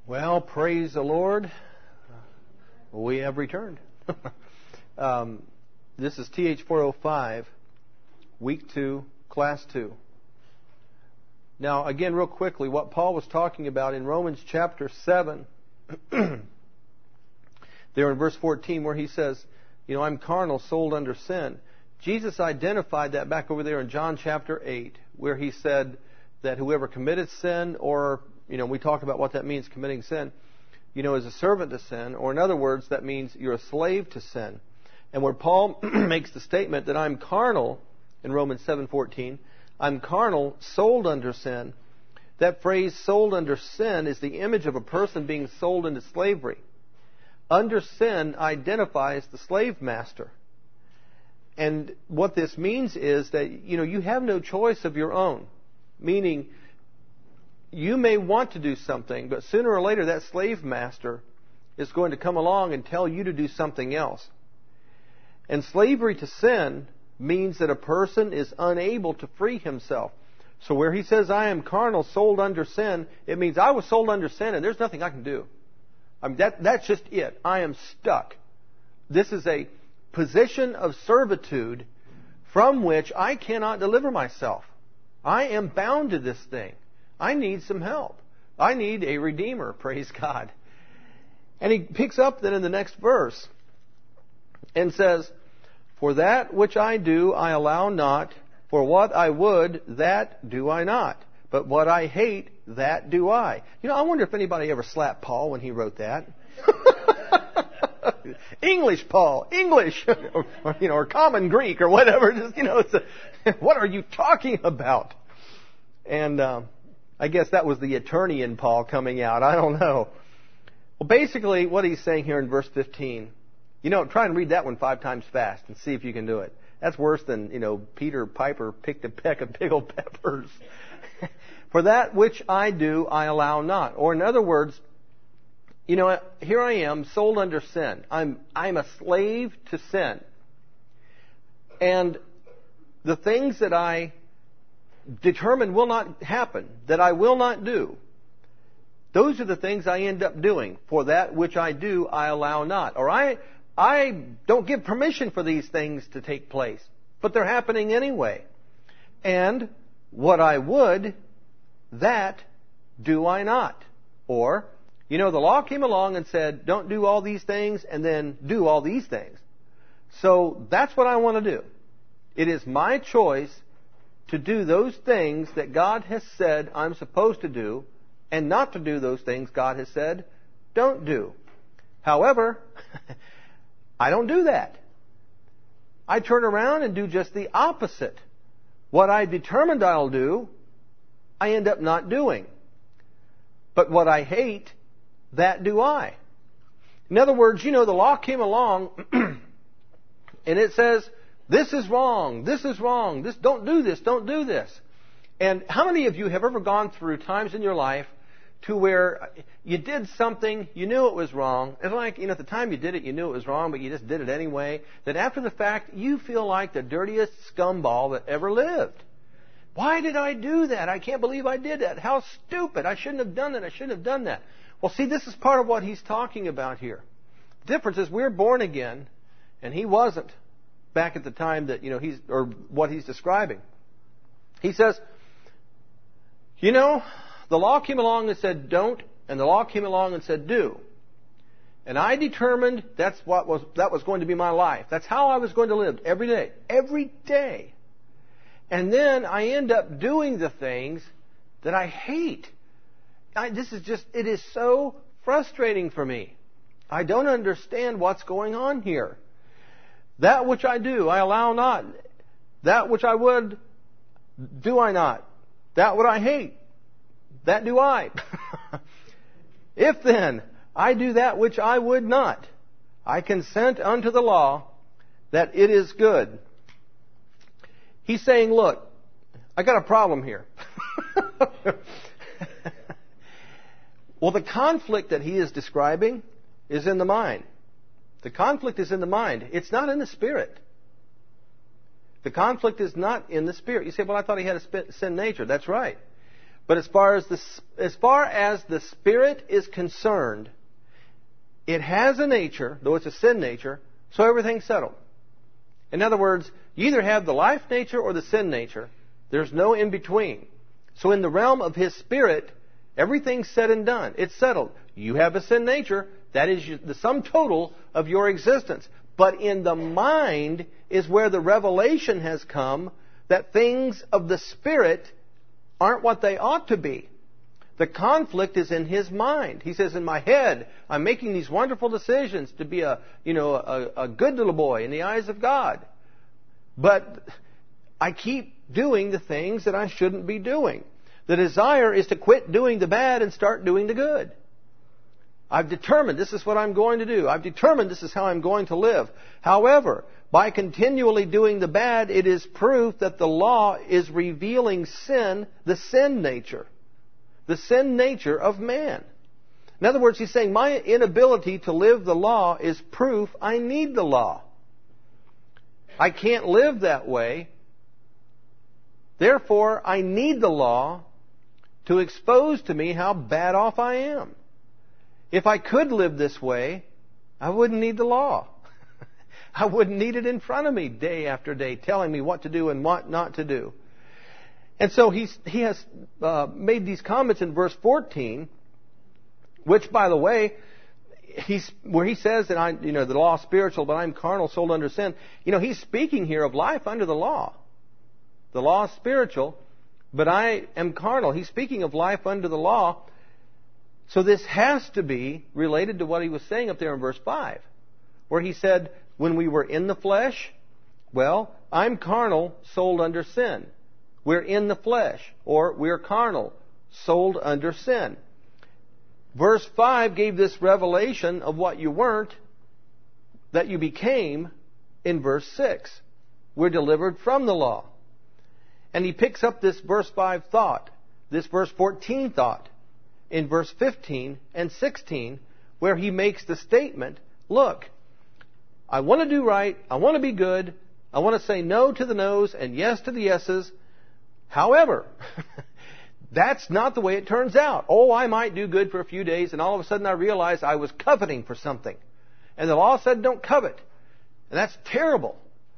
Well, praise the Lord. We have returned. This is TH405, Week 2, Class 2. Now, again, real quickly, what Paul was talking about in Romans chapter 7, there in verse 14, where he says, I'm carnal, sold under sin. Jesus identified that back over there in John chapter 8, where he said that whoever committed sin, or, we talked about what that means, committing sin, is a servant to sin, or in other words, that means you're a slave to sin. And where Paul makes the statement that I'm carnal, in Romans 7:14, I'm carnal, sold under sin. That phrase, sold under sin, is the image of a person being sold into slavery. Under sin identifies the slave master. And what this means is that, you have no choice of your own. Meaning, you may want to do something, but sooner or later that slave master is going to come along and tell you to do something else. And slavery to sin means that a person is unable to free himself. So where he says, I am carnal, sold under sin, it means I was sold under sin and there's nothing I can do. That's just it. I am stuck. This is a position of servitude from which I cannot deliver myself. I am bound to this thing. I need some help. I need a redeemer, praise God. And he picks up then in the next verse and says, For that which I do I allow not, for what I would, that do I not. But what I hate, that do I. I wonder if anybody ever slapped Paul when he wrote that. English, Paul, English, or common Greek or whatever. What are you talking about? And I guess that was the attorney in Paul coming out. I don't know. Well, basically, what he's saying here in verse 15, try and read that one 5 times fast and see if you can do it. That's worse than, Peter Piper picked a peck of pickled peppers. For that which I do, I allow not. Or in other words, here I am, sold under sin. I'm a slave to sin. And the things that I determine will not happen, that I will not do, those are the things I end up doing. For that which I do, I allow not. Or I don't give permission for these things to take place, but they're happening anyway. And what I would, that do I not. Or, the law came along and said, don't do all these things and then do all these things. So that's what I want to do. It is my choice to do those things that God has said I'm supposed to do and not to do those things God has said don't do. However, I don't do that. I turn around and do just the opposite. What I determined I'll do, I end up not doing. But what I hate, that do I. In other words, the law came along and it says, this is wrong, this is wrong, don't do this, don't do this. And how many of you have ever gone through times in your life to where you did something, you knew it was wrong. It's like, at the time you did it, you knew it was wrong, but you just did it anyway. That after the fact, you feel like the dirtiest scumball that ever lived. Why did I do that? I can't believe I did that. How stupid. I shouldn't have done that. I shouldn't have done that. Well, see, this is part of what he's talking about here. The difference is we're born again, and he wasn't back at the time that, or what he's describing. He says, the law came along and said don't, and the law came along and said do. And I determined that was going to be my life. That's how I was going to live every day. Every day. And then I end up doing the things that I hate. It is so frustrating for me. I don't understand what's going on here. That which I do, I allow not. That which I would, do I not. That what I hate, that do I. If then I do that which I would not, I consent unto the law that it is good. He's saying, look, I got a problem here. Well, the conflict that he is describing is in the mind. The conflict is in the mind. It's not in the spirit. The conflict is not in the spirit. You say, well, I thought he had a sin nature. That's right. But as far as the Spirit is concerned, it has a nature, though it's a sin nature, so everything's settled. In other words, you either have the life nature or the sin nature. There's no in between. So in the realm of His Spirit, everything's said and done. It's settled. You have a sin nature. That is the sum total of your existence. But in the mind is where the revelation has come that things of the Spirit aren't what they ought to be. The conflict is in his mind. He says, in my head, I'm making these wonderful decisions to be a good little boy in the eyes of God. But I keep doing the things that I shouldn't be doing. The desire is to quit doing the bad and start doing the good. I've determined this is what I'm going to do. I've determined this is how I'm going to live. However, by continually doing the bad, it is proof that the law is revealing sin, the sin nature. The sin nature of man. In other words, he's saying my inability to live the law is proof I need the law. I can't live that way. Therefore, I need the law to expose to me how bad off I am. If I could live this way, I wouldn't need the law. I wouldn't need it in front of me day after day, telling me what to do and what not to do. And so he has made these comments in verse 14, which, by the way, where he says that the law is spiritual, but I'm carnal, sold under sin. He's speaking here of life under the law. The law is spiritual, but I am carnal. He's speaking of life under the law. So this has to be related to what he was saying up there in verse 5, where he said, when we were in the flesh, well, I'm carnal, sold under sin. We're in the flesh, or we're carnal, sold under sin. Verse 5 gave this revelation of what you weren't, that you became in verse 6. We're delivered from the law. And he picks up this verse 5 thought, this verse 14 thought, in verse 15 and 16, where he makes the statement, look, I want to do right, I want to be good, I want to say no to the no's and yes to the yeses. However, that's not the way it turns out. Oh, I might do good for a few days, and all of a sudden I realized I was coveting for something. And the law said don't covet. And that's terrible.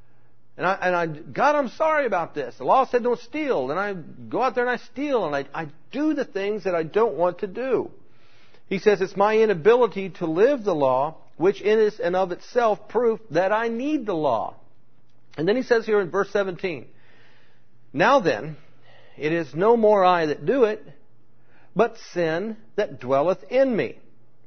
And God, I'm sorry about this. The law said don't steal. And I go out there and I steal, and I do the things that I don't want to do. He says it's my inability to live the law, which is and of itself proof that I need the law. And then he says here in verse 17, now then, it is no more I that do it, but sin that dwelleth in me.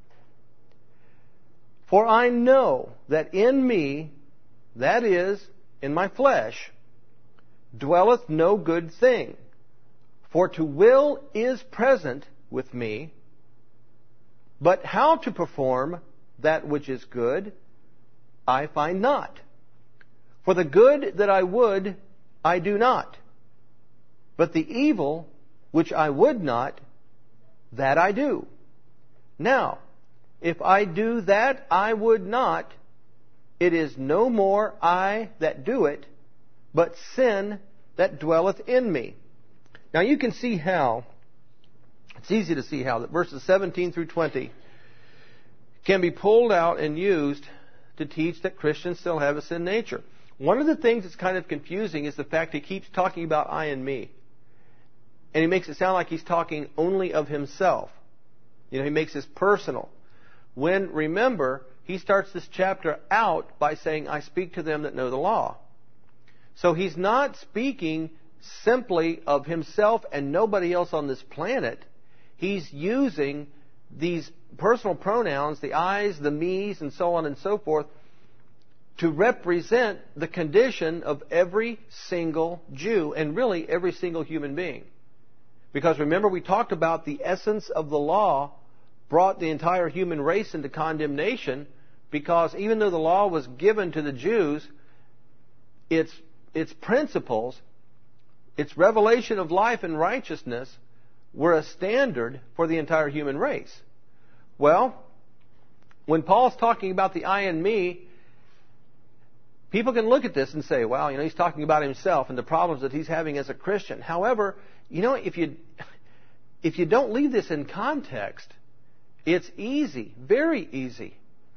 For I know that in me, that is, in my flesh, dwelleth no good thing. For to will is present with me, but how to perform that which is good, I find not. For the good that I would, I do not. But the evil which I would not, that I do. Now, if I do that I would not, it is no more I that do it, but sin that dwelleth in me. Now you can see how, it's easy to see how, that verses 17 through 20 can be pulled out and used to teach that Christians still have a sin nature. One of the things that's kind of confusing is the fact he keeps talking about I and me. And he makes it sound like he's talking only of himself. He makes this personal. When, remember, he starts this chapter out by saying, I speak to them that know the law. So he's not speaking simply of himself and nobody else on this planet. He's using these personal pronouns, the I's, the me's, and so on and so forth, to represent the condition of every single Jew and really every single human being. Because remember, we talked about the essence of the law brought the entire human race into condemnation, because even though the law was given to the Jews, its principles, its revelation of life and righteousness were a standard for the entire human race. Well, when Paul's talking about the I and me, people can look at this and say, well, he's talking about himself and the problems that he's having as a Christian. However, if if you don't leave this in context, it's easy, very easy,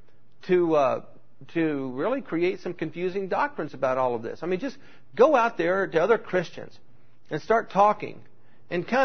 to really create some confusing doctrines about all of this. I mean, just go out there to other Christians and start talking and kind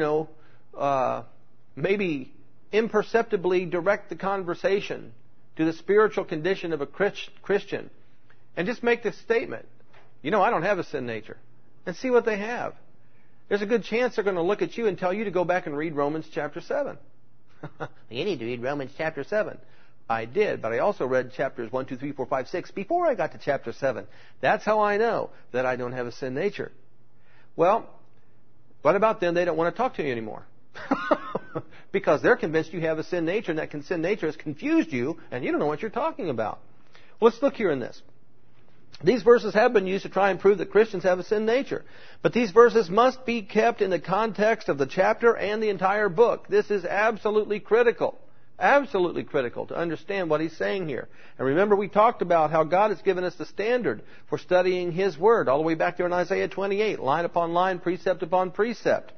of, maybe imperceptibly direct the conversation to the spiritual condition of a Christian and just make this statement, I don't have a sin nature, and see what they have. There's a good chance they're going to look at you and tell you to go back and read Romans chapter 7. You need to read Romans chapter 7. I did, but I also read chapters 1, 2, 3, 4, 5, 6 before I got to chapter 7. That's how I know that I don't have a sin nature. Well, what about them? They don't want to talk to you anymore. Because they're convinced you have a sin nature, and that sin nature has confused you, and you don't know what you're talking about. Well, let's look here in this. These verses have been used to try and prove that Christians have a sin nature. But these verses must be kept in the context of the chapter and the entire book. This is absolutely critical. Absolutely critical to understand what he's saying here. And remember, we talked about how God has given us the standard for studying His Word, all the way back there in Isaiah 28, line upon line, precept upon precept.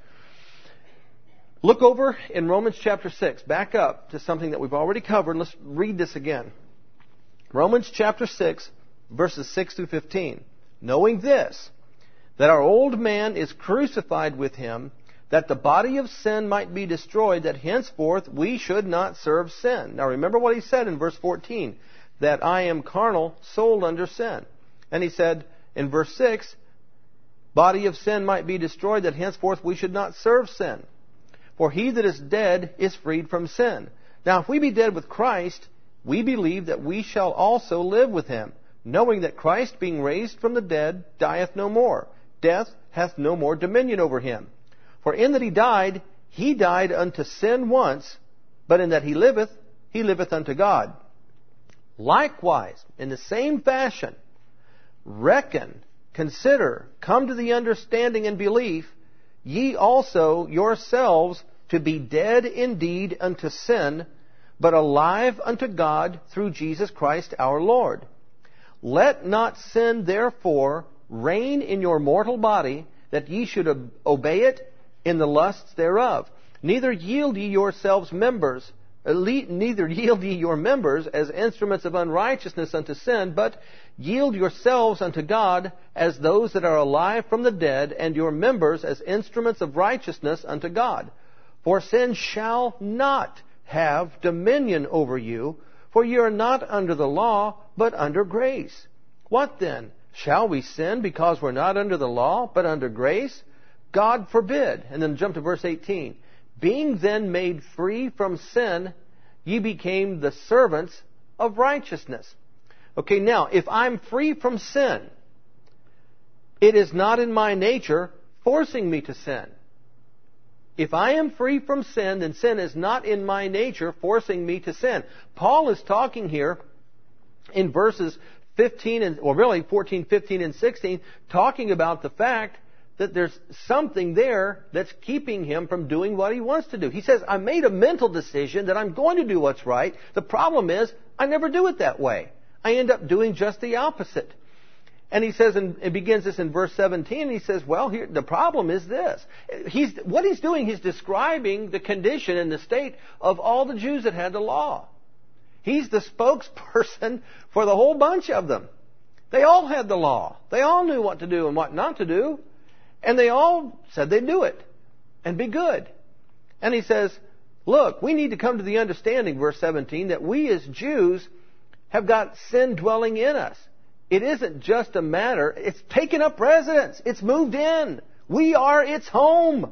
Look over in Romans chapter 6. Back up to something that we've already covered. Let's read this again. Romans chapter 6, verses 6 through 15. Knowing this, that our old man is crucified with Him, that the body of sin might be destroyed, that henceforth we should not serve sin. Now remember what he said in verse 14, that I am carnal, sold under sin. And he said in verse 6, body of sin might be destroyed, that henceforth we should not serve sin. For he that is dead is freed from sin. Now if we be dead with Christ, we believe that we shall also live with Him, knowing that Christ, being raised from the dead, dieth no more. Death hath no more dominion over Him. For in that He died unto sin once, but in that He liveth unto God. Likewise, in the same fashion, reckon, consider, come to the understanding and belief, ye also yourselves to be dead indeed unto sin, but alive unto God through Jesus Christ our Lord. Let not sin therefore reign in your mortal body, that ye should obey it in the lusts thereof. Neither yield ye your members as instruments of unrighteousness unto sin, but yield yourselves unto God as those that are alive from the dead, and your members as instruments of righteousness unto God. For sin shall not have dominion over you, for ye are not under the law, but under grace. What then? Shall we sin because we're not under the law, but under grace? God forbid. And then jump to verse 18. Being then made free from sin, ye became the servants of righteousness. Okay, now, if I'm free from sin, it is not in my nature forcing me to sin. If I am free from sin, then sin is not in my nature forcing me to sin. Paul is talking here in verses 14, 15, and 16, talking about the fact that there's something there that's keeping him from doing what he wants to do. He says, I made a mental decision that I'm going to do what's right. The problem is, I never do it that way. I end up doing just the opposite. And he says, and it begins this in verse 17, and he says, well, here, the problem is this. What he's doing, he's describing the condition and the state of all the Jews that had the law. He's the spokesperson for the whole bunch of them. They all had the law. They all knew what to do and what not to do. And they all said they'd do it and be good. And he says, look, we need to come to the understanding, verse 17, that we as Jews have got sin dwelling in us. It isn't just a matter, it's taken up residence. It's moved in. We are its home.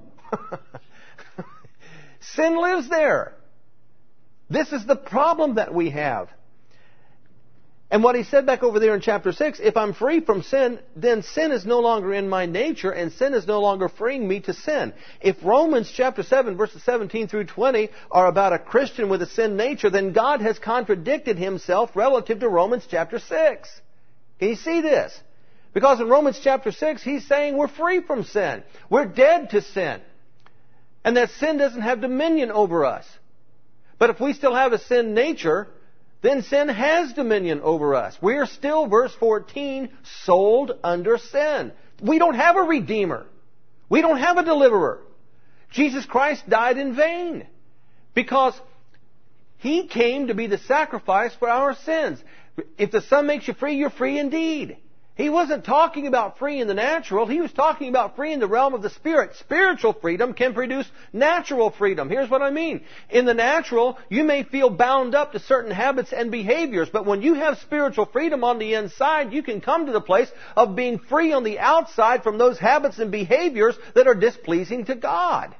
Sin lives there. This is the problem that we have. And what he said back over there in chapter 6, if I'm free from sin, then sin is no longer in my nature, and sin is no longer freeing me to sin. If Romans chapter 7, verses 17 through 20 are about a Christian with a sin nature, then God has contradicted Himself relative to Romans chapter 6. Can you see this? Because in Romans chapter 6, He's saying we're free from sin. We're dead to sin. And that sin doesn't have dominion over us. But if we still have a sin nature, then sin has dominion over us. We're still, verse 14, sold under sin. We don't have a Redeemer. We don't have a Deliverer. Jesus Christ died in vain because He came to be the sacrifice for our sins. If the Son makes you free, you're free indeed. He wasn't talking about free in the natural. He was talking about free in the realm of the Spirit. Spiritual freedom can produce natural freedom. Here's what I mean. In the natural, you may feel bound up to certain habits and behaviors, but when you have spiritual freedom on the inside, you can come to the place of being free on the outside from those habits and behaviors that are displeasing to God.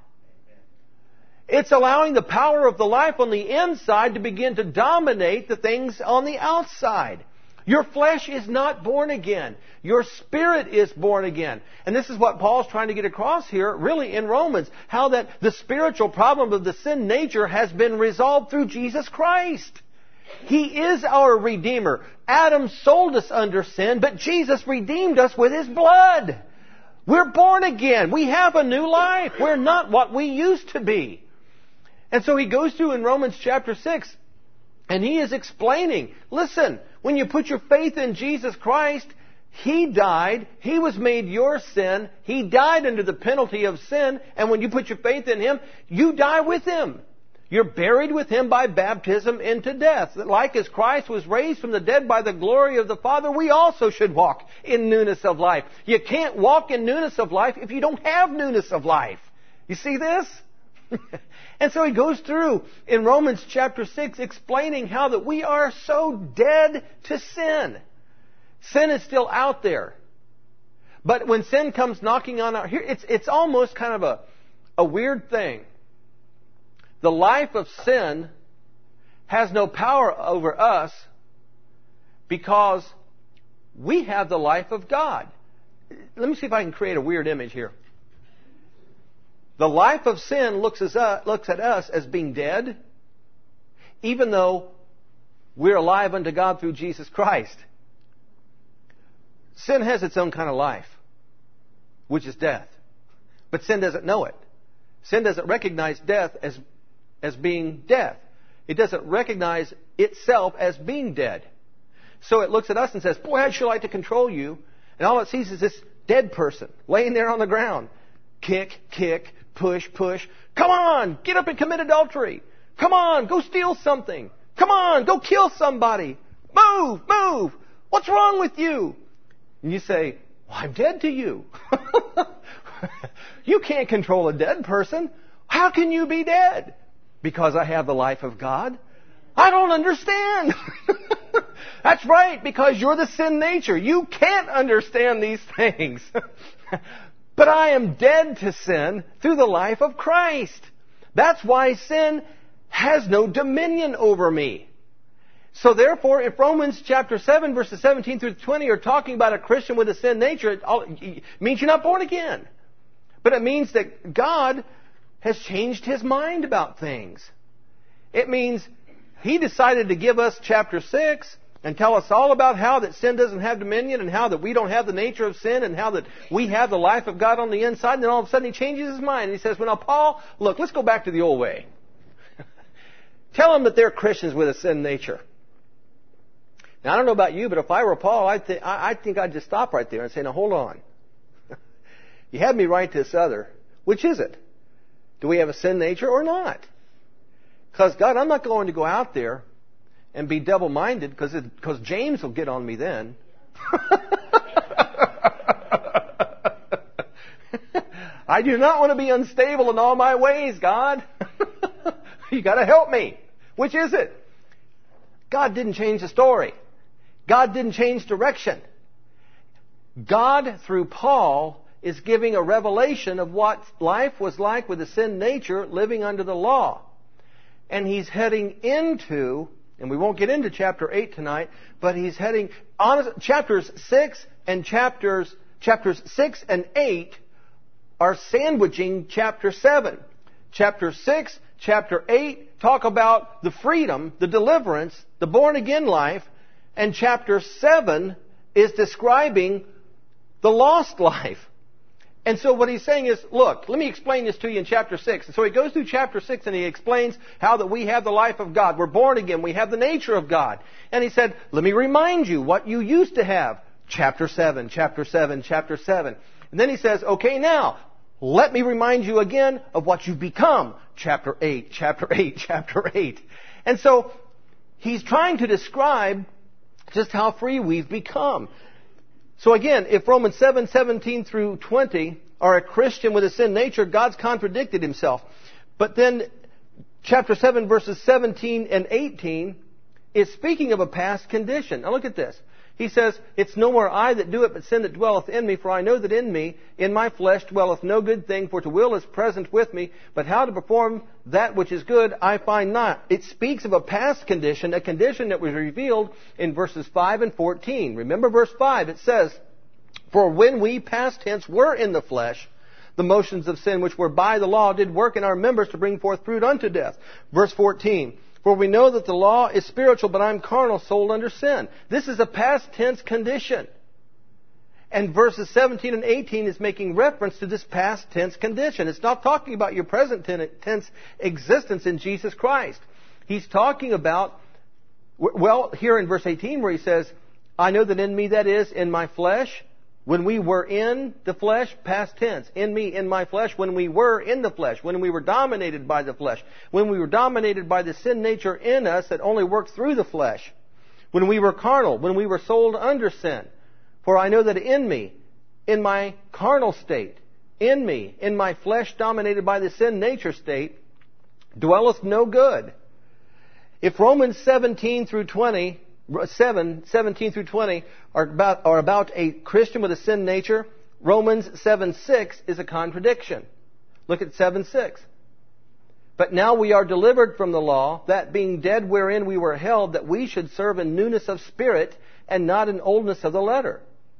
It's allowing the power of the life on the inside to begin to dominate the things on the outside. Your flesh is not born again. Your spirit is born again. And this is what Paul's trying to get across here, really, in Romans. How that the spiritual problem of the sin nature has been resolved through Jesus Christ. He is our Redeemer. Adam sold us under sin, but Jesus redeemed us with His blood. We're born again. We have a new life. We're not what we used to be. And so he goes through in Romans chapter 6, and he is explaining, listen, when you put your faith in Jesus Christ, He died. He was made your sin. He died under the penalty of sin. And when you put your faith in Him, you die with Him. You're buried with Him by baptism into death. Like as Christ was raised from the dead by the glory of the Father, we also should walk in newness of life. You can't walk in newness of life if you don't have newness of life. You see this? And so he goes through in Romans chapter 6 explaining how that we are so dead to sin. Sin is still out there. But when sin comes knocking on our... It's almost kind of a weird thing. The life of sin has no power over us because we have the life of God. Let me see if I can create a weird image here. The life of sin looks at us as being dead, even though we're alive unto God through Jesus Christ. Sin has its own kind of life, which is death. But sin doesn't know it. Sin doesn't recognize death as being death. It doesn't recognize itself as being dead. So it looks at us and says, boy, I'd sure like to control you. And all it sees is this dead person laying there on the ground. Kick, kick, push, push. Come on, get up and commit adultery. Come on, go steal something. Come on, go kill somebody. Move, move. What's wrong with you? And you say, well, I'm dead to you. You can't control a dead person. How can you be dead? Because I have the life of God. I don't understand. That's right, because you're the sin nature. You can't understand these things. But I am dead to sin through the life of Christ. That's why sin has no dominion over me. So therefore, if Romans chapter 7, verses 17 through 20 are talking about a Christian with a sin nature, it means you're not born again. But it means that God has changed His mind about things. It means He decided to give us chapter 6 and tell us all about how that sin doesn't have dominion and how that we don't have the nature of sin and how that we have the life of God on the inside. And then all of a sudden He changes His mind. And He says, well, now, Paul, look, let's go back to the old way. Tell them that they're Christians with a sin nature. Now, I don't know about you, but if I were Paul, I think I'd just stop right there and say, now, hold on. You had me write this other. Which is it? Do we have a sin nature or not? Because, God, I'm not going to go out there and be double-minded because James will get on me then. I do not want to be unstable in all my ways, God. You got to help me. Which is it? God didn't change the story. God didn't change direction. God, through Paul, is giving a revelation of what life was like with the sin nature living under the law. And He's heading into, and we won't get into chapter 8 tonight, but He's heading on chapters 6 and 8 are sandwiching chapter 7. Chapter 6, chapter 8 talk about the freedom, the deliverance, the born again life, and chapter 7 is describing the lost life. And so what he's saying is, look, let me explain this to you in chapter 6. And so he goes through chapter 6 and he explains how that we have the life of God. We're born again. We have the nature of God. And he said, let me remind you what you used to have. Chapter 7, chapter 7, chapter 7. And then he says, okay, now, Let me remind you again of what you've become. Chapter 8, chapter 8, chapter 8. And so, he's trying to describe just how free we've become. So again, if Romans 7:17 through 20 are a Christian with a sin nature, God's contradicted himself. But then, chapter 7, verses 17 and 18 is speaking of a past condition. Now look at this. He says, it's no more I that do it, but sin that dwelleth in me. For I know that in me, in my flesh, dwelleth no good thing. For to will is present with me. But how to perform that which is good, I find not. It speaks of a past condition, a condition that was revealed in verses 5 and 14. Remember verse 5, it says, for when we, past tense, were in the flesh, the motions of sin which were by the law did work in our members to bring forth fruit unto death. Verse 14, for we know that the law is spiritual, but I am carnal, sold under sin. This is a past tense condition. And verses 17 and 18 is making reference to this past tense condition. It's not talking about your present tense existence in Jesus Christ. He's talking about, well, here in verse 18 where he says, I know that in me, that is, in my flesh, when we were in the flesh, past tense, in me, in my flesh, when we were in the flesh, when we were dominated by the flesh, when we were dominated by the sin nature in us that only worked through the flesh, when we were carnal, when we were sold under sin. For I know that in me, in my carnal state, in me, in my flesh dominated by the sin nature state, dwelleth no good. If Romans 17 through 20 through 20 are about a Christian with a sin nature, Romans 7:6 is a contradiction. Look at 7:6. But now we are delivered from the law, that being dead wherein we were held, that we should serve in newness of spirit and not in oldness of the letter.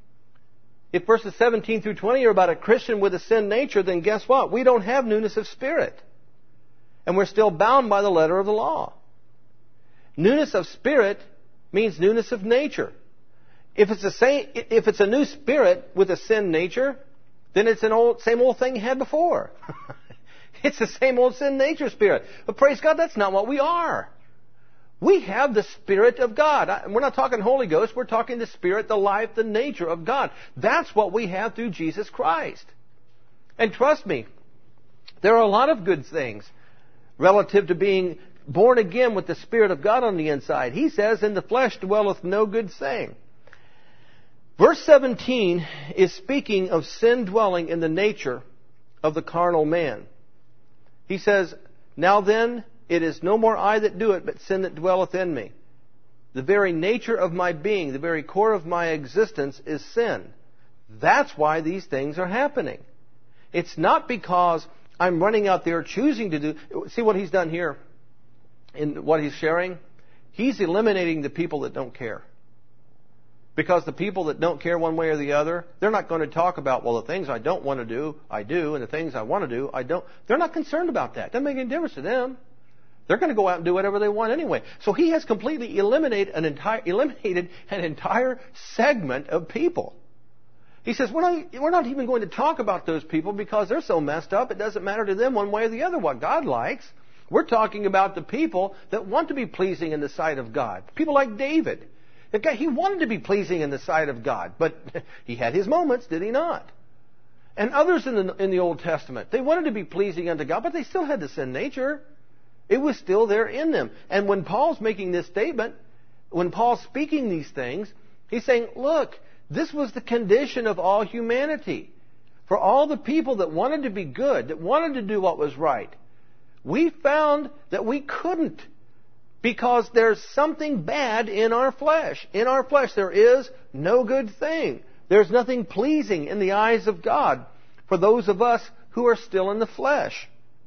If verses 17 through 20 are about a Christian with a sin nature, then guess what? We don't have newness of spirit. And we're still bound by the letter of the law. Newness of spirit means newness of nature. If it's a new spirit with a sin nature, then it's same old thing you had before. It's the same old sin nature spirit. But praise God, that's not what we are. We have the Spirit of God. We're not talking Holy Ghost. We're talking the Spirit, the life, the nature of God. That's what we have through Jesus Christ. And trust me, there are a lot of good things relative to being born again with the Spirit of God on the inside. He says, in the flesh dwelleth no good thing. Verse 17 is speaking of sin dwelling in the nature of the carnal man. He says, now then, it is no more I that do it, but sin that dwelleth in me. The very nature of my being, the very core of my existence is sin. That's why these things are happening. It's not because I'm running out there choosing to do... See what he's done here in what he's sharing? He's eliminating the people that don't care. Because the people that don't care one way or the other, they're not going to talk about, well, the things I don't want to do, I do, and the things I want to do, I don't. They're not concerned about that. Doesn't make any difference to them. They're going to go out and do whatever they want anyway. So he has completely eliminated an entire segment of people. He says, we're not even going to talk about those people because they're so messed up, it doesn't matter to them one way or the other what God likes. We're talking about the people that want to be pleasing in the sight of God. People like David. He wanted to be pleasing in the sight of God, but he had his moments, did he not? And others in the Old Testament, they wanted to be pleasing unto God, but they still had the sin nature. It was still there in them. And when Paul's making this statement, when Paul's speaking these things, he's saying, look, this was the condition of all humanity. For all the people that wanted to be good, that wanted to do what was right, we found that we couldn't. Because there's something bad in our flesh. In our flesh there is no good thing. There's nothing pleasing in the eyes of God for those of us who are still in the flesh.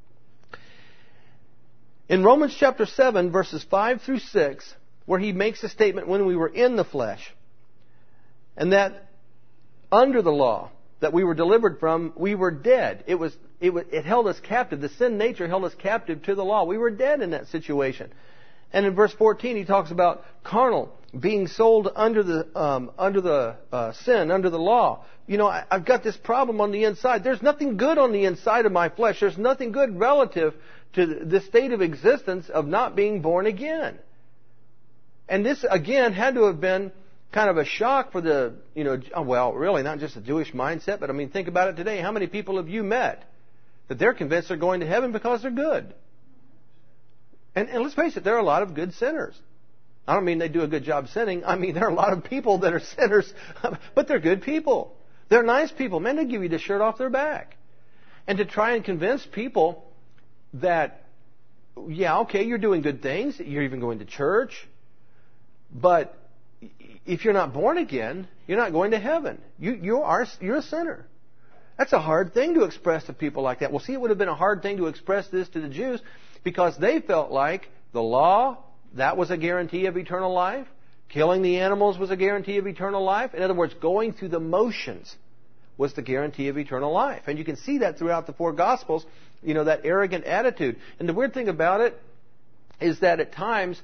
In Romans chapter 7, verses 5 through 6, where he makes a statement when we were in the flesh, and that under the law that we were delivered from, we were dead. It held us captive. The sin nature held us captive to the law. We were dead in that situation. And in verse 14, he talks about carnal, being sold under the sin, under the law. You know, I've got this problem on the inside. There's nothing good on the inside of my flesh. There's nothing good relative to the state of existence of not being born again. And this, again, had to have been kind of a shock for the, well, really not just a Jewish mindset, but I mean, think about it today. How many people have you met that they're convinced they're going to heaven because they're good? And let's face it, there are a lot of good sinners. I don't mean they do a good job sinning. I mean, there are a lot of people that are sinners, but they're good people. They're nice people. Man, they give you the shirt off their back. And to try and convince people that, yeah, okay, you're doing good things, you're even going to church, but if you're not born again, you're not going to heaven. You're a sinner. That's a hard thing to express to people like that. Well, see, it would have been a hard thing to express this to the Jews because they felt like the law, that was a guarantee of eternal life. Killing the animals was a guarantee of eternal life. In other words, going through the motions was the guarantee of eternal life. And you can see that throughout the four Gospels, that arrogant attitude. And the weird thing about it is that at times,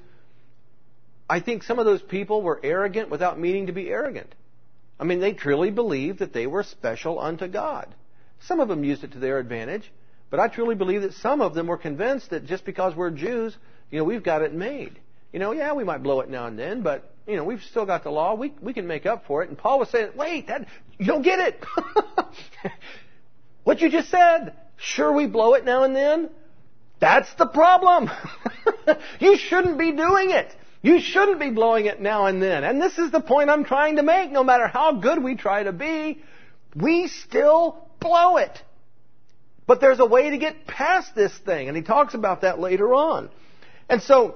I think some of those people were arrogant without meaning to be arrogant. I mean, they truly believed that they were special unto God. Some of them used it to their advantage, but I truly believe that some of them were convinced that just because we're Jews, we've got it made. Yeah, we might blow it now and then, but, we've still got the law. We can make up for it. And Paul was saying, wait, you don't get it. What you just said, sure we blow it now and then. That's the problem. You shouldn't be doing it. You shouldn't be blowing it now and then. And this is the point I'm trying to make. No matter how good we try to be, we still blow it. But there's a way to get past this thing. And he talks about that later on. And so,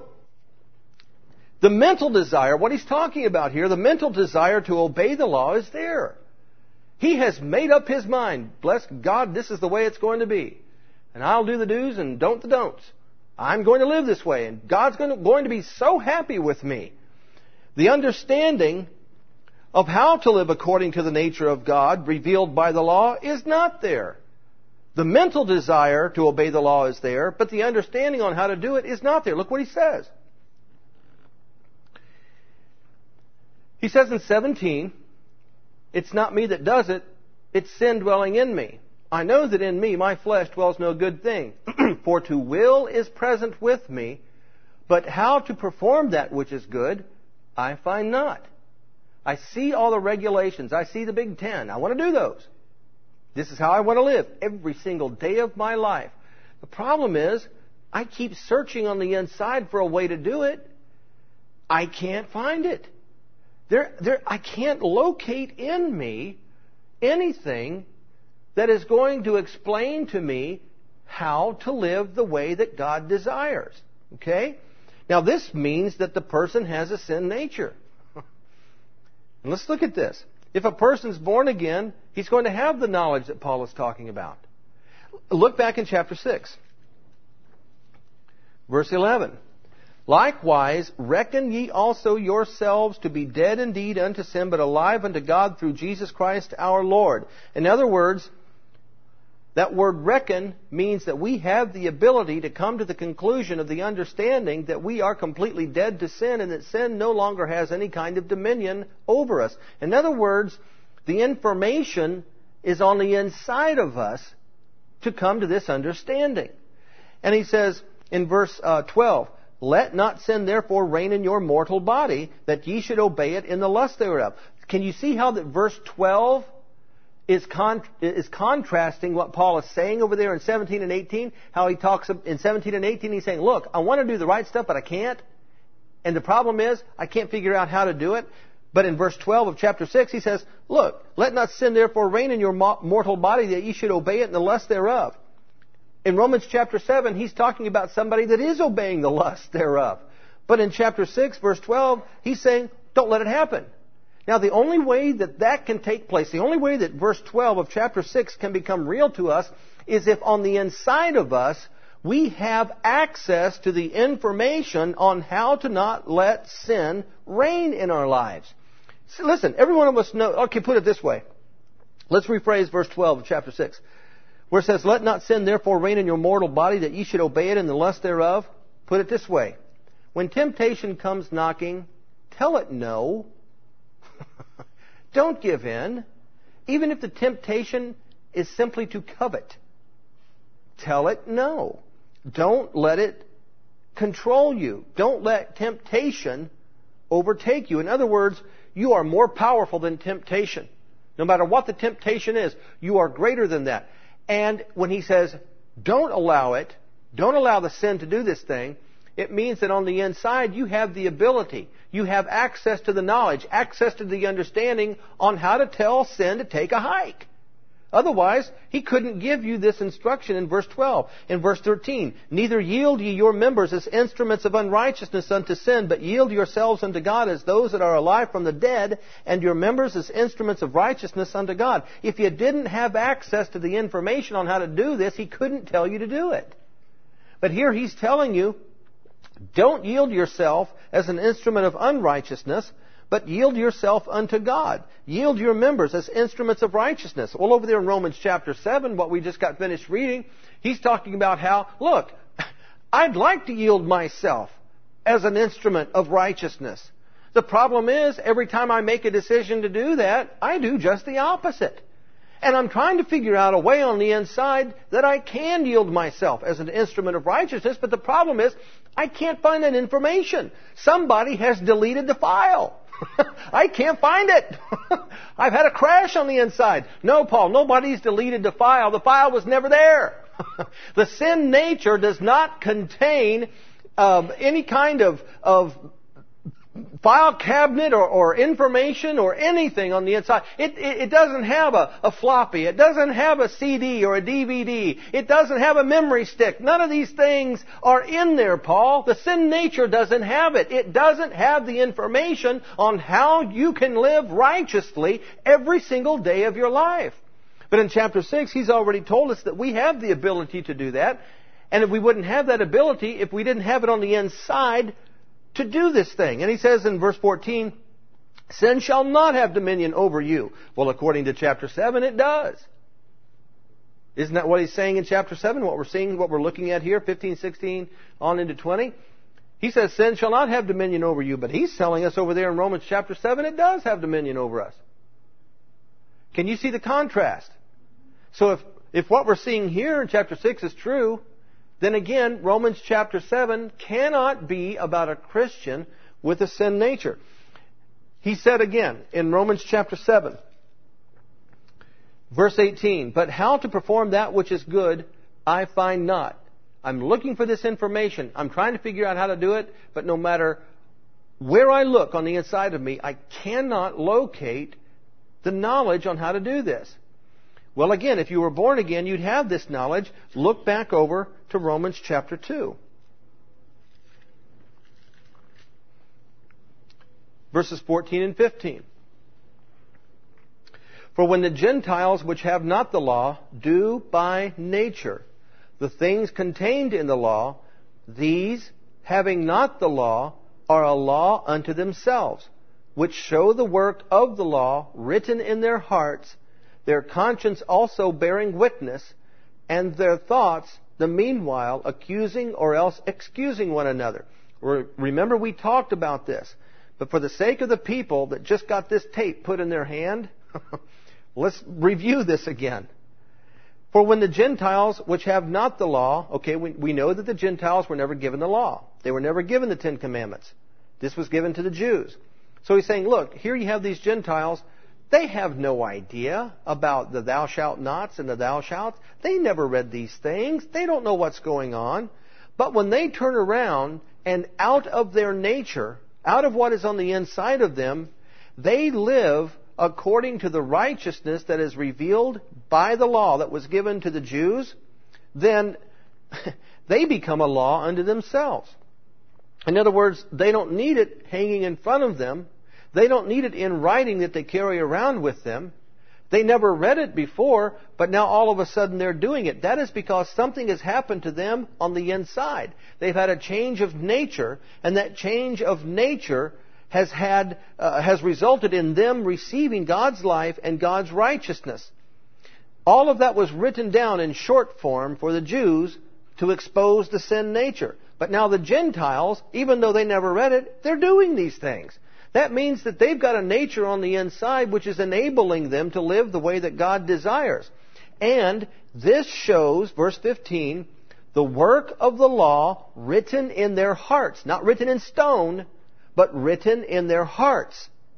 the mental desire, what he's talking about here, the mental desire to obey the law is there. He has made up his mind. Bless God, this is the way it's going to be. And I'll do the do's and don't the don'ts. I'm going to live this way, and God's going to be so happy with me. The understanding of how to live according to the nature of God revealed by the law is not there. The mental desire to obey the law is there, but the understanding on how to do it is not there. Look what he says. He says in 17, it's not me that does it, it's sin dwelling in me. I know that in me, my flesh, dwells no good thing. For to will is present with me, but how to perform that which is good, I find not. I see all the regulations. I see the Big Ten. I want to do those. This is how I want to live every single day of my life. The problem is, I keep searching on the inside for a way to do it. I can't find it. I can't locate in me anything that is going to explain to me how to live the way that God desires. Okay? Now this means that the person has a sin nature. And let's look at this. If a person's born again, he's going to have the knowledge that Paul is talking about. Look back in chapter 6. Verse 11. Likewise, reckon ye also yourselves to be dead indeed unto sin, but alive unto God through Jesus Christ our Lord. In other words, that word reckon means that we have the ability to come to the conclusion of the understanding that we are completely dead to sin and that sin no longer has any kind of dominion over us. In other words, the information is on the inside of us to come to this understanding. And he says in verse 12, let not sin therefore reign in your mortal body, that ye should obey it in the lust thereof. Can you see how that verse 12 is contrasting what Paul is saying over there in 17 and 18? How he talks in 17 and 18, he's saying, look, I want to do the right stuff, but I can't. And the problem is, I can't figure out how to do it. But in verse 12 of chapter 6, he says, look, let not sin therefore reign in your mortal body, that ye should obey it in the lust thereof. In Romans chapter 7, he's talking about somebody that is obeying the lust thereof. But in chapter 6, verse 12, he's saying, don't let it happen. Now, the only way that can take place, the only way that verse 12 of chapter 6 can become real to us, is if on the inside of us, we have access to the information on how to not let sin reign in our lives. So listen, every one of us knows, okay, put it this way. Let's rephrase verse 12 of chapter 6. Where it says, let not sin therefore reign in your mortal body, that ye should obey it in the lust thereof. Put it this way. When temptation comes knocking, tell it no. Don't give in. Even if the temptation is simply to covet. Tell it no. Don't let it control you. Don't let temptation overtake you. In other words, you are more powerful than temptation. No matter what the temptation is, you are greater than that. And when he says, don't allow it, don't allow the sin to do this thing, it means that on the inside you have the ability, you have access to the knowledge, access to the understanding on how to tell sin to take a hike. Otherwise, he couldn't give you this instruction in verse 12. In verse 13, neither yield ye your members as instruments of unrighteousness unto sin, but yield yourselves unto God as those that are alive from the dead, and your members as instruments of righteousness unto God. If you didn't have access to the information on how to do this, he couldn't tell you to do it. But here he's telling you, don't yield yourself as an instrument of unrighteousness, but yield yourself unto God. Yield your members as instruments of righteousness. Well, over there in Romans chapter 7, what we just got finished reading, he's talking about how, look, I'd like to yield myself as an instrument of righteousness. The problem is, every time I make a decision to do that, I do just the opposite. And I'm trying to figure out a way on the inside that I can yield myself as an instrument of righteousness, but the problem is, I can't find that information. Somebody has deleted the file. I can't find it. I've had a crash on the inside. No, Paul, nobody's deleted the file. The file was never there. The sin nature does not contain any kind of file cabinet or information or anything on the inside. It doesn't have a floppy. It doesn't have a CD or a DVD. It doesn't have a memory stick. None of these things are in there, Paul. The sin nature doesn't have it. It doesn't have the information on how you can live righteously every single day of your life. But in chapter 6, he's already told us that we have the ability to do that. And if we wouldn't have that ability, if we didn't have it on the inside to do this thing. And he says in verse 14, sin shall not have dominion over you. Well, according to chapter 7, it does. Isn't that what he's saying in chapter 7? What we're seeing, what we're looking at here, 15, 16, on into 20? He says sin shall not have dominion over you, but he's telling us over there in Romans chapter 7, it does have dominion over us. Can you see the contrast? So if what we're seeing here in chapter 6 is true, then again, Romans chapter 7 cannot be about a Christian with a sin nature. He said again in Romans chapter 7, verse 18, but how to perform that which is good, I find not. I'm looking for this information. I'm trying to figure out how to do it, but no matter where I look on the inside of me, I cannot locate the knowledge on how to do this. Well, again, if you were born again, you'd have this knowledge. Look back over to Romans chapter 2. Verses 14 and 15. For when the Gentiles which have not the law do by nature the things contained in the law, these, having not the law, are a law unto themselves, which show the work of the law written in their hearts, their conscience also bearing witness, and their thoughts the meanwhile accusing or else excusing one another. Remember we talked about this. But for the sake of the people that just got this tape put in their hand, let's review this again. For when the Gentiles which have not the law, okay, we know that the Gentiles were never given the law. They were never given the Ten Commandments. This was given to the Jews. So he's saying, look, here you have these Gentiles. They have no idea about the thou shalt nots and the thou shalts. They never read these things. They don't know what's going on. But when they turn around and out of their nature, out of what is on the inside of them, they live according to the righteousness that is revealed by the law that was given to the Jews, then they become a law unto themselves. In other words, they don't need it hanging in front of them. They don't need it in writing that they carry around with them. They never read it before, but now all of a sudden they're doing it. That is because something has happened to them on the inside. They've had a change of nature, and that change of nature has resulted in them receiving God's life and God's righteousness. All of that was written down in short form for the Jews to expose the sin nature. But now the Gentiles, even though they never read it, they're doing these things. That means that they've got a nature on the inside which is enabling them to live the way that God desires. And this shows, verse 15, the work of the law written in their hearts. Not written in stone, but written in their hearts.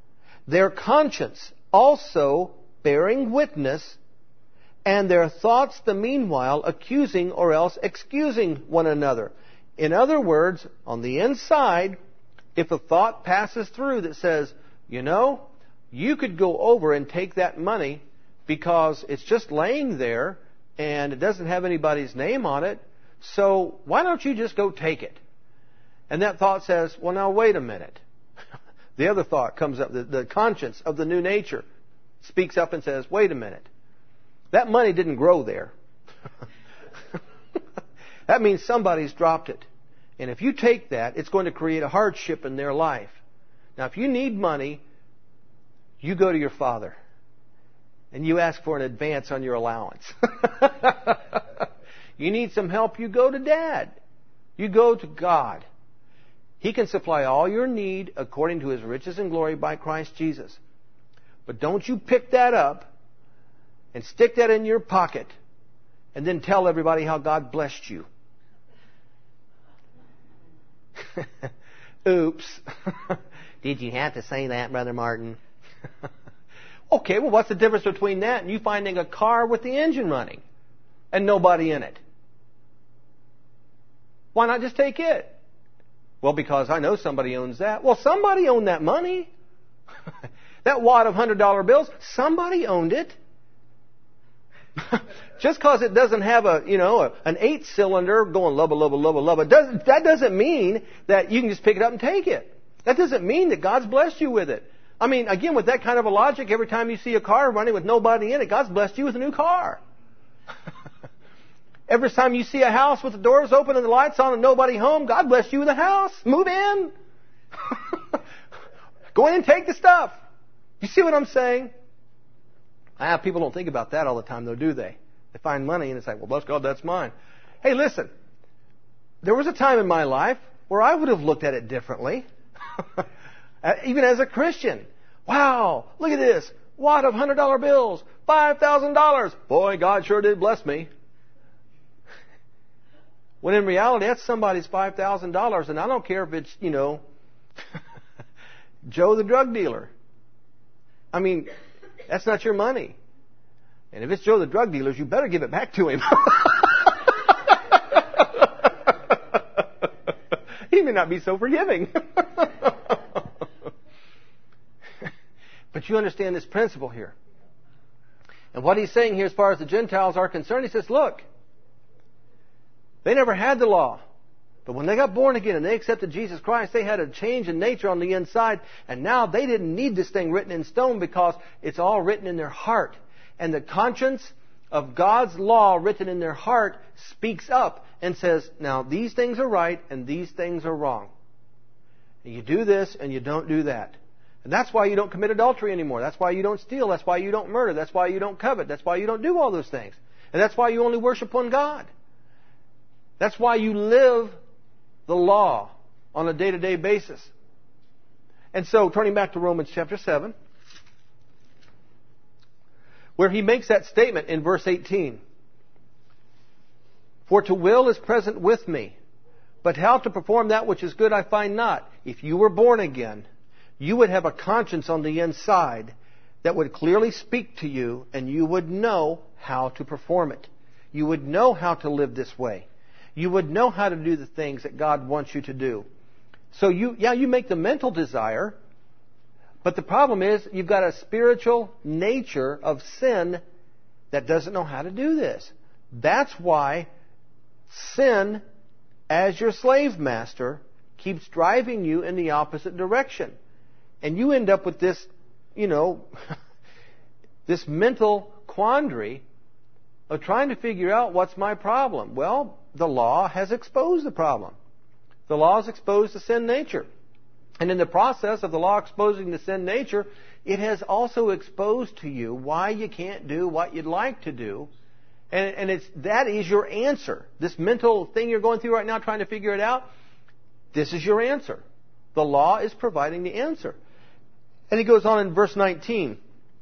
their conscience also bearing witness, and their thoughts the meanwhile accusing or else excusing one another. In other words, on the inside, if a thought passes through that says, you know, you could go over and take that money because it's just laying there and it doesn't have anybody's name on it, so why don't you just go take it? And that thought says, well, now wait a minute. The other thought comes up, the conscience of the new nature speaks up and says, wait a minute. That money didn't grow there. That means somebody's dropped it. And if you take that, it's going to create a hardship in their life. Now, if you need money, you go to your father and you ask for an advance on your allowance. You need some help, you go to Dad. You go to God. He can supply all your need according to His riches and glory by Christ Jesus. But don't you pick that up and stick that in your pocket and then tell everybody how God blessed you. Oops. Did you have to say that, Brother Martin? Okay, well, what's the difference between that and you finding a car with the engine running and nobody in it? Why not just take it? Well, because I know somebody owns that. Well, somebody owned that money. That wad of $100 bills, somebody owned it. Just because it doesn't have an 8-cylinder going lubba, lubba, lubba, lubba, that doesn't mean that you can just pick it up and take it. That doesn't mean that God's blessed you with it. I mean, again, with that kind of a logic, every time you see a car running with nobody in it, God's blessed you with a new car. Every time you see a house with the doors open and the lights on and nobody home, God bless you with a house. Move in. Go in and take the stuff. You see what I'm saying? People don't think about that all the time, though, do they? They find money and it's like, well, bless God, that's mine. Hey, listen. There was a time in my life where I would have looked at it differently. Even as a Christian. Wow, look at this. Wad of $100 bills. $5,000. Boy, God sure did bless me. When in reality, that's somebody's $5,000. And I don't care if it's, Joe the drug dealer. I mean, that's not your money. And if it's Joe the drug dealer, you better give it back to him. He may not be so forgiving. But you understand this principle here. And what he's saying here as far as the Gentiles are concerned, he says, look, they never had the law. But when they got born again and they accepted Jesus Christ, they had a change in nature on the inside. And now they didn't need this thing written in stone because it's all written in their heart. And the conscience of God's law written in their heart speaks up and says, now these things are right and these things are wrong. And you do this and you don't do that. And that's why you don't commit adultery anymore. That's why you don't steal. That's why you don't murder. That's why you don't covet. That's why you don't do all those things. And that's why you only worship one God. That's why you live the law on a day-to-day basis. And so, turning back to Romans chapter 7, where he makes that statement in verse 18. For to will is present with me, but how to perform that which is good I find not. If you were born again, you would have a conscience on the inside that would clearly speak to you, and you would know how to perform it. You would know how to live this way. You would know how to do the things that God wants you to do. So you make the mental desire, but the problem is you've got a spiritual nature of sin that doesn't know how to do this. That's why sin, as your slave master, keeps driving you in the opposite direction. And you end up with this, this mental quandary of trying to figure out what's my problem. Well, the law has exposed the problem. The law has exposed the sin nature. And in the process of the law exposing the sin nature, it has also exposed to you why you can't do what you'd like to do. And that is your answer. This mental thing you're going through right now trying to figure it out, this is your answer. The law is providing the answer. And he goes on in verse 19.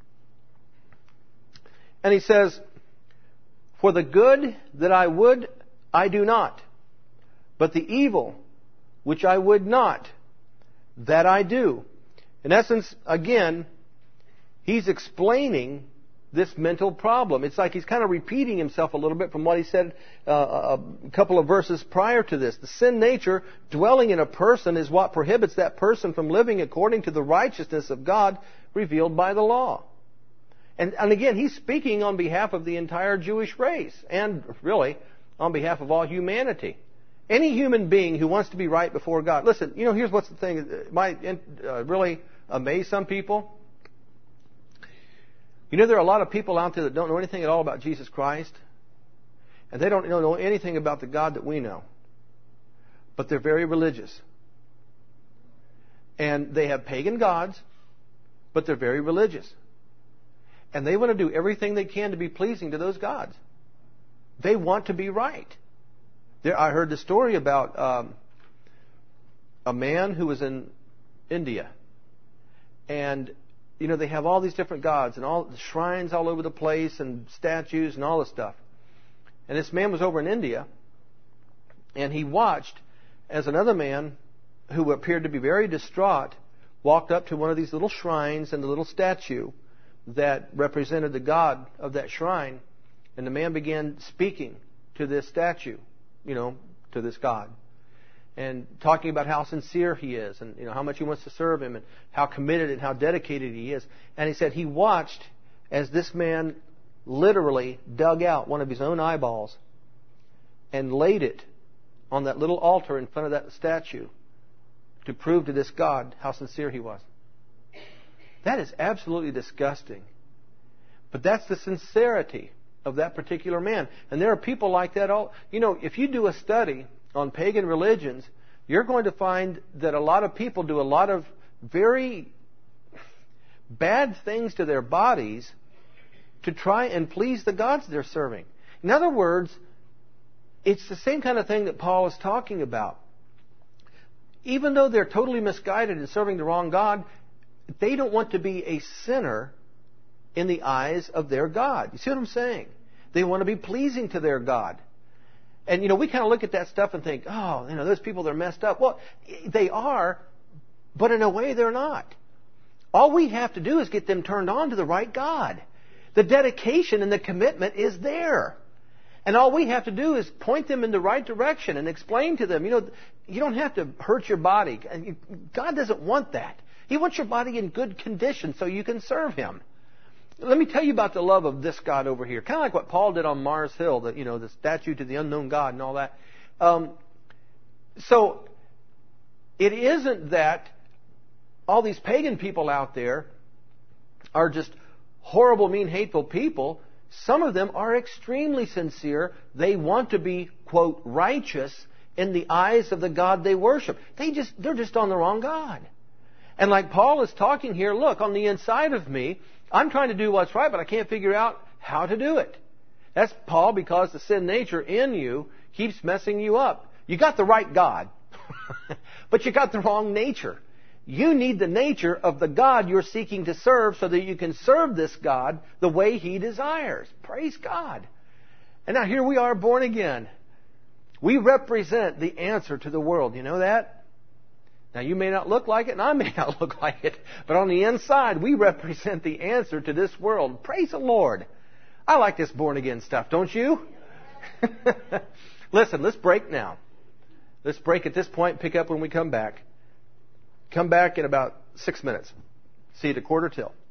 And he says, for the good that I would, I do not. But the evil which I would not, that I do. In essence, again, he's explaining this mental problem. It's like he's kind of repeating himself a little bit from what he said a couple of verses prior to this. The sin nature dwelling in a person is what prohibits that person from living according to the righteousness of God revealed by the law. And again, he's speaking on behalf of the entire Jewish race and really on behalf of all humanity. Any human being who wants to be right before God. Listen, here's what's the thing. It might really amaze some people. There are a lot of people out there that don't know anything at all about Jesus Christ. And they don't know anything about the God that we know. But they're very religious. And they have pagan gods, but they're very religious. And they want to do everything they can to be pleasing to those gods. They want to be right. I heard the story about a man who was in India. And they have all these different gods and all the shrines all over the place and statues and all this stuff. And this man was over in India, and he watched as another man who appeared to be very distraught walked up to one of these little shrines and the little statue that represented the god of that shrine. And the man began speaking to this statue, to this god. And talking about how sincere he is and how much he wants to serve him and how committed and how dedicated he is. And he said he watched as this man literally dug out one of his own eyeballs and laid it on that little altar in front of that statue to prove to this God how sincere he was. That is absolutely disgusting. But that's the sincerity of that particular man. And there are people like that if you do a study on pagan religions, you're going to find that a lot of people do a lot of very bad things to their bodies to try and please the gods they're serving. In other words, it's the same kind of thing that Paul is talking about. Even though they're totally misguided and serving the wrong God, they don't want to be a sinner in the eyes of their God. You see what I'm saying? They want to be pleasing to their God. And, we kind of look at that stuff and think, those people, they're messed up. Well, they are, but in a way they're not. All we have to do is get them turned on to the right God. The dedication and the commitment is there. And all we have to do is point them in the right direction and explain to them, you don't have to hurt your body. God doesn't want that. He wants your body in good condition so you can serve Him. Let me tell you about the love of this God over here. Kind of like what Paul did on Mars Hill, the statue to the unknown God and all that. So, it isn't that all these pagan people out there are just horrible, mean, hateful people. Some of them are extremely sincere. They want to be, quote, righteous in the eyes of the God they worship. They're just on the wrong God. And like Paul is talking here, look, on the inside of me, I'm trying to do what's right, but I can't figure out how to do it. That's Paul, because the sin nature in you keeps messing you up. You got the right God, but you got the wrong nature. You need the nature of the God you're seeking to serve so that you can serve this God the way He desires. Praise God. And now here we are, born again. We represent the answer to the world. You know that? Now, you may not look like it, and I may not look like it, but on the inside, we represent the answer to this world. Praise the Lord. I like this born-again stuff, don't you? Listen, let's break now. Let's break at this point, pick up when we come back. Come back in about 6 minutes. See you at 1:45.